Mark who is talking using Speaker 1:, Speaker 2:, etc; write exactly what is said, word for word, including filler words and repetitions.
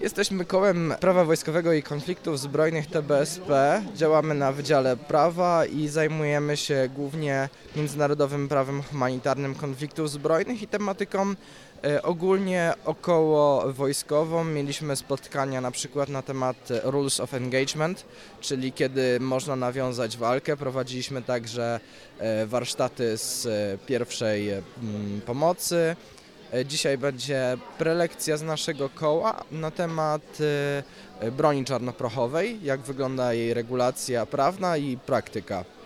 Speaker 1: Jesteśmy kołem prawa wojskowego i konfliktów zbrojnych T B S P. Działamy na Wydziale Prawa i zajmujemy się głównie międzynarodowym prawem humanitarnym konfliktów zbrojnych i tematyką e, ogólnie około wojskową. Mieliśmy spotkania na przykład na temat Rules of Engagement, czyli kiedy można nawiązać walkę. Prowadziliśmy także e, warsztaty z e, pierwszej e, pomocy. Dzisiaj będzie prelekcja z naszego koła na temat broni czarnoprochowej, jak wygląda jej regulacja prawna i praktyka.